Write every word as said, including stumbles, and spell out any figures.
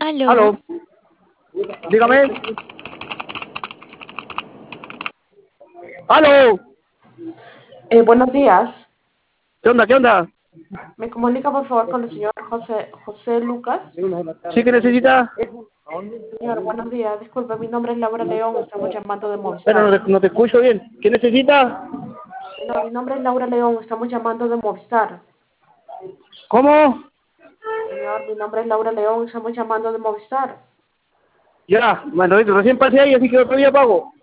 Aló. Aló, dígame. Aló, Eh, buenos días. ¿qué onda, qué onda? ¿Me comunica por favor con el señor José, José Lucas? ¿Sí que necesita? Señor, buenos días. Disculpe, mi nombre es Laura León. Estamos llamando de Pero no Movistar. te, no te escucho bien. ¿Qué necesita? Señor, mi nombre es Laura León. Estamos llamando de Movistar. ¿Cómo? Señor, mi nombre es Laura León. Estamos llamando de Movistar. Ya, bueno, recién pasé ahí, así que otro día pago.